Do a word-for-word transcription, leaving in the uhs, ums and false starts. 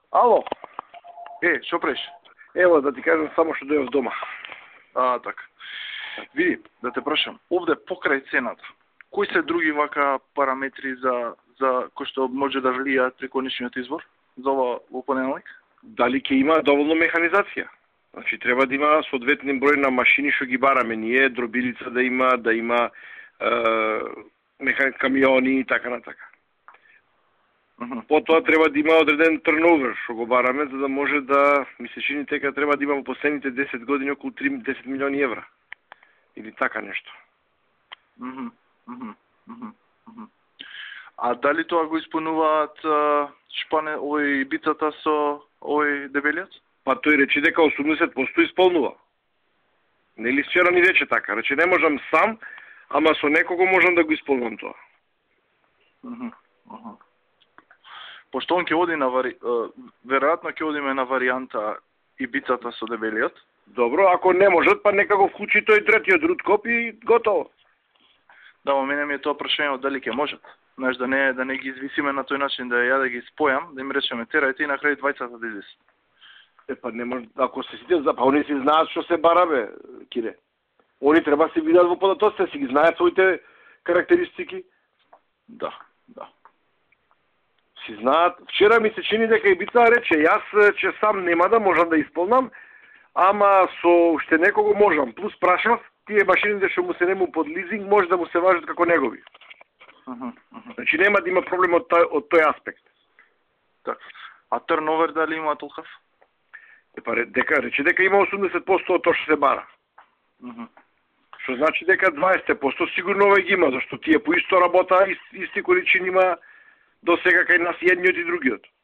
Ало? Е, што преш? Ево, да ти кажам само што дојав дома. А, така. Види, да те прашам, овде покрај цената, кои се други вака параметри за за кои што може да влијаат при конечниот избор за ова во понеделник? Дали ќе има доволно механизација? Значи треба да има соодветен број на машини што ги бараме ние, дробилица да има, да има е, механ... камиони и така натака. Uh-huh. Потоа треба да има одреден турновер што го бараме за да може да ми се чини дека треба да има во последните десет години околу три до десет милиони евра. Или така нешто. Uh-huh. Uh-huh. Uh-huh. А дали тоа го исполнуваат шпане овој бицата со овој дебелиот? Па тој рече дека осумдесет проценти исполнува. Нели вчера ни рече така, рече не можам сам, ама со некого можам да го исполнувам тоа. Uh-huh. Uh-huh. Пошто он ќе оди на вари... веројатно ќе одиме на варијанта и бицата со дебелиот. Добро, ако не можат, па нека го вклучи тој третиот Рудкоп и готово. Да, во мене ми е тоа прашање дали ќе можат. Знаеш, да не да не ги извисиме на тој начин да ја да ги спојам, да им речеме терајте и на крај двајцата да извисат. Е па не може, ако се сите за па они си знаат што се бара бе, Кире. Они треба се видат во податот, се си ги знаат своите карактеристики. Да, да. Си знаат. Вчера ми се чини дека и бица рече, јас че сам нема да можам да исполнам, ама со уште некого можам. Плюс прашав, тие машините што му се нему под лизинг може да му се важат како негови. Uh-huh, uh-huh. Значи нема да има проблем од тој, од тој аспект. Така. А турновер дали има толков? Е па дека рече дека има осумдесет проценти од тоа што се бара. Uh-huh. Што значи дека дваесет проценти сигурно овој ги има, зашто тие по исто работа, исти количини има до сега кај нас едниот и другиот.